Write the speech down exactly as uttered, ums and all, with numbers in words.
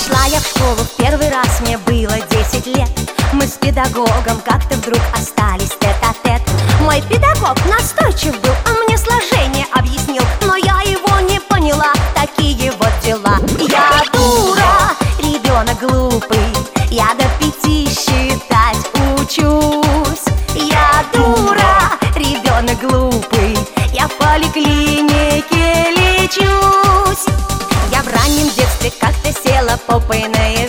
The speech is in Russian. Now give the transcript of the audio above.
Пришла я в школу в первый раз, мне было десять лет. Мы с педагогом как-то вдруг остались тет-а-тет. Мой педагог настойчив был, он мне сложение объяснил, но я его не поняла, такие вот дела. Я дура, ребенок глупый, я до пяти считать учусь. Я дура, ребенок глупый, я в поликлинике лечусь. Я в раннем детстве как-то села попой на